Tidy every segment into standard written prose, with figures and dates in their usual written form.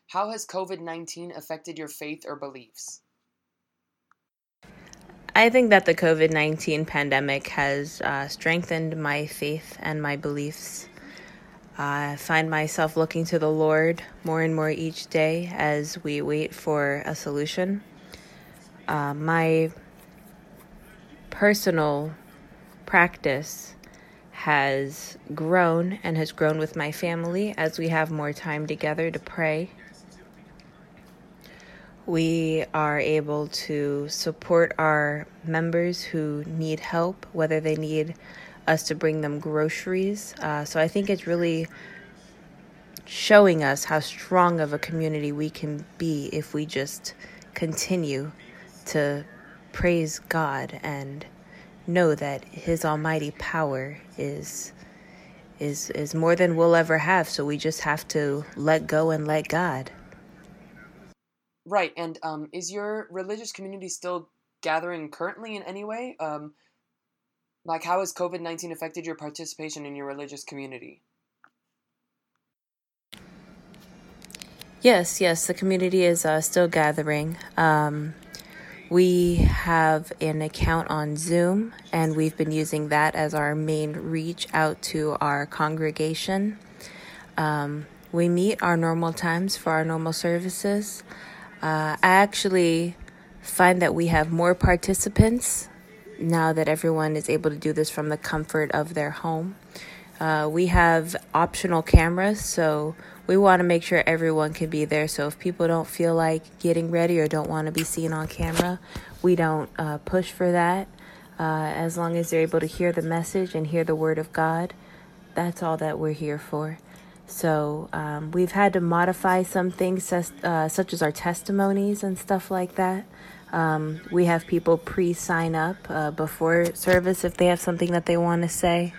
How has COVID-19 affected your faith or beliefs? I think that the COVID-19 pandemic has strengthened my faith and my beliefs. I find myself looking to the Lord more and more each day as we wait for a solution. My personal practice has grown and has grown with my family as we have more time together to pray. We are able to support our members who need help, whether they need us to bring them groceries. So I think it's really showing us how strong of a community we can be if we just continue to praise God and know that His almighty power is more than we'll ever have. So we just have to let go and let God. Right, and is your religious community still gathering currently in any way? Like, how has COVID-19 affected your participation in your religious community? Yes, the community is still gathering. We have an account on Zoom, and we've been using that as our main reach out to our congregation. We meet our normal times for our normal services. I actually find that we have more participants now that everyone is able to do this from the comfort of their home. We have optional cameras, so we want to make sure everyone can be there. So if people don't feel like getting ready or don't want to be seen on camera, we don't push for that. As long as they're able to hear the message and hear the word of God, that's all that we're here for. So we've had to modify some things such as our testimonies and stuff like that. We have people pre-sign up before service if they have something that they want to say.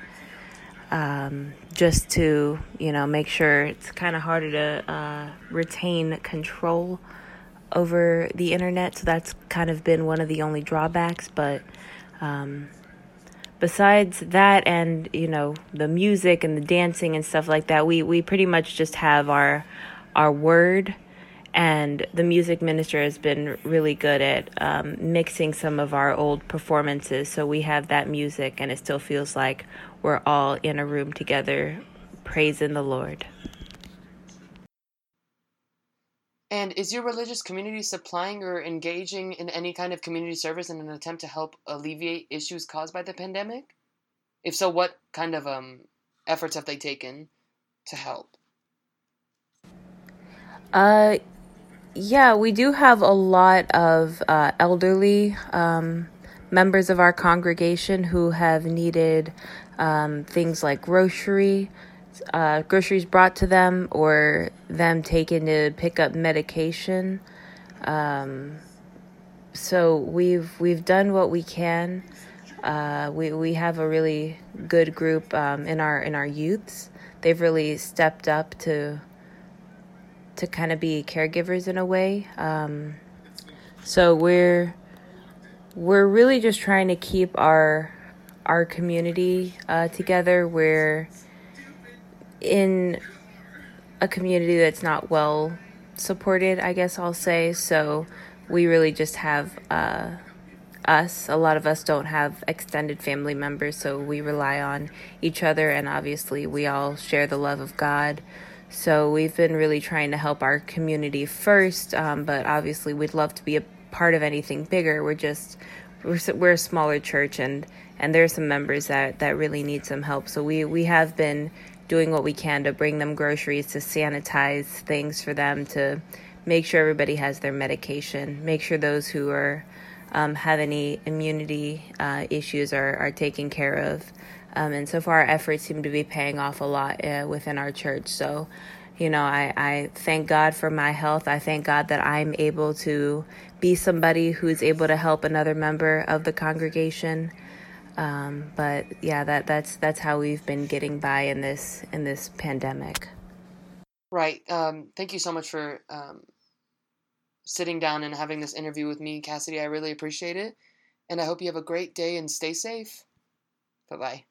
Just to, make sure. It's kind of harder to retain control over the internet. So that's kind of been one of the only drawbacks. But besides that and, the music and the dancing and stuff like that, we pretty much just have our word. And the music minister has been really good at mixing some of our old performances. So we have that music and it still feels like we're all in a room together praising the Lord. And is your religious community supplying or engaging in any kind of community service in an attempt to help alleviate issues caused by the pandemic? If so, what kind of efforts have they taken to help? Yeah, we do have a lot of elderly members of our congregation who have needed things like groceries brought to them or them taken to pick up medication. So we've done what we can. We have a really good group in our youths. They've really stepped up to kind of be caregivers in a way. So we're really just trying to keep our community together. We're in a community that's not well supported, I guess I'll say. So we really just have us. A lot of us don't have extended family members, so we rely on each other, and obviously we all share the love of God. So we've been really trying to help our community first, but obviously we'd love to be a part of anything bigger. We're a smaller church, and there are some members that really need some help. So we have been doing what we can to bring them groceries, to sanitize things for them, to make sure everybody has their medication, make sure those who are have any immunity issues are taken care of. And so far, our efforts seem to be paying off a lot within our church. So, I thank God for my health. I thank God that I'm able to be somebody who's able to help another member of the congregation. But yeah, that's how we've been getting by in this pandemic. Right. Thank you so much for sitting down and having this interview with me, Cassidy. I really appreciate it. And I hope you have a great day and stay safe. Bye-bye.